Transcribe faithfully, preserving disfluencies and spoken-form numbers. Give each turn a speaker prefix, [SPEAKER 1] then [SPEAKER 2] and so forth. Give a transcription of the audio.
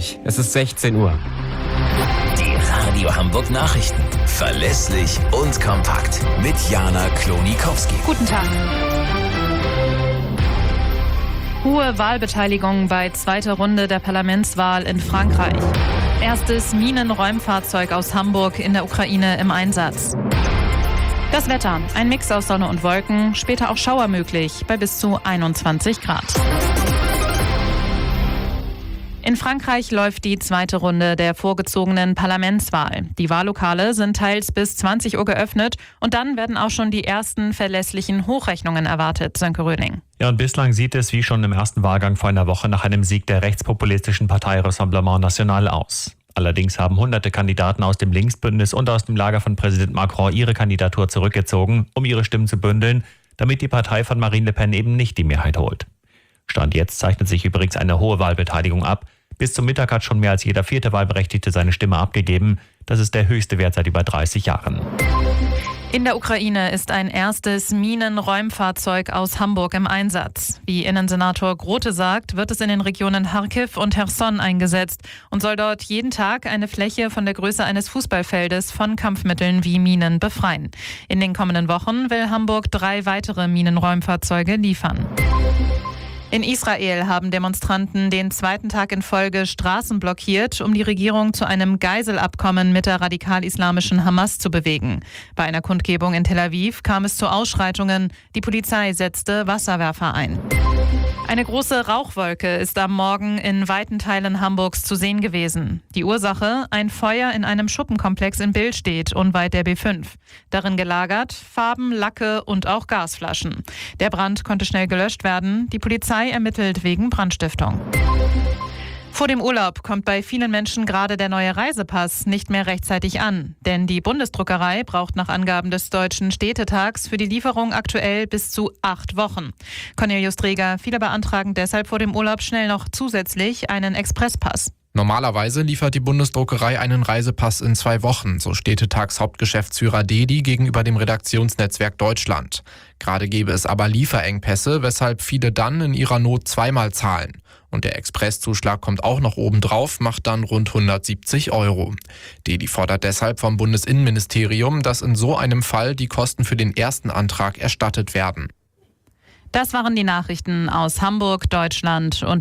[SPEAKER 1] Uhr. Es ist sechzehn Uhr.
[SPEAKER 2] Die Radio Hamburg Nachrichten. Verlässlich und kompakt. Mit Jana Klonikowski.
[SPEAKER 3] Guten Tag. Hohe Wahlbeteiligung bei zweiter Runde der Parlamentswahl in Frankreich. Erstes Minenräumfahrzeug aus Hamburg in der Ukraine im Einsatz. Das Wetter. Ein Mix aus Sonne und Wolken, später auch Schauer möglich bei bis zu einundzwanzig Grad. In Frankreich läuft die zweite Runde der vorgezogenen Parlamentswahl. Die Wahllokale sind teils bis zwanzig Uhr geöffnet und dann werden auch schon die ersten verlässlichen Hochrechnungen erwartet, Sönke Röhling.
[SPEAKER 4] Ja, und bislang sieht es wie schon im ersten Wahlgang vor einer Woche nach einem Sieg der rechtspopulistischen Partei Rassemblement National aus. Allerdings haben hunderte Kandidaten aus dem Linksbündnis und aus dem Lager von Präsident Macron ihre Kandidatur zurückgezogen, um ihre Stimmen zu bündeln, damit die Partei von Marine Le Pen eben nicht die Mehrheit holt. Stand jetzt zeichnet sich übrigens eine hohe Wahlbeteiligung ab. Bis zum Mittag hat schon mehr als jeder vierte Wahlberechtigte seine Stimme abgegeben. Das ist der höchste Wert seit über dreißig Jahren.
[SPEAKER 3] In der Ukraine ist ein erstes Minenräumfahrzeug aus Hamburg im Einsatz. Wie Innensenator Grote sagt, wird es in den Regionen Charkiw und Cherson eingesetzt und soll dort jeden Tag eine Fläche von der Größe eines Fußballfeldes von Kampfmitteln wie Minen befreien. In den kommenden Wochen will Hamburg drei weitere Minenräumfahrzeuge liefern. In Israel haben Demonstranten den zweiten Tag in Folge Straßen blockiert, um die Regierung zu einem Geiselabkommen mit der radikal-islamischen Hamas zu bewegen. Bei einer Kundgebung in Tel Aviv kam es zu Ausschreitungen. Die Polizei setzte Wasserwerfer ein. Eine große Rauchwolke ist am Morgen in weiten Teilen Hamburgs zu sehen gewesen. Die Ursache? Ein Feuer in einem Schuppenkomplex in Billstedt, unweit der B fünf. Darin gelagert Farben, Lacke und auch Gasflaschen. Der Brand konnte schnell gelöscht werden. Die Polizei ermittelt wegen Brandstiftung. Vor dem Urlaub kommt bei vielen Menschen gerade der neue Reisepass nicht mehr rechtzeitig an. Denn die Bundesdruckerei braucht nach Angaben des Deutschen Städtetags für die Lieferung aktuell bis zu acht Wochen. Cornelius Dreger, viele beantragen deshalb vor dem Urlaub schnell noch zusätzlich einen Expresspass.
[SPEAKER 5] Normalerweise liefert die Bundesdruckerei einen Reisepass in zwei Wochen, so Städtetags-Hauptgeschäftsführer Dedi gegenüber dem Redaktionsnetzwerk Deutschland. Gerade gäbe es aber Lieferengpässe, weshalb viele dann in ihrer Not zweimal zahlen. Und der Expresszuschlag kommt auch noch obendrauf, macht dann rund hundertsiebzig Euro. Dedi fordert deshalb vom Bundesinnenministerium, dass in so einem Fall die Kosten für den ersten Antrag erstattet werden.
[SPEAKER 3] Das waren die Nachrichten aus Hamburg, Deutschland und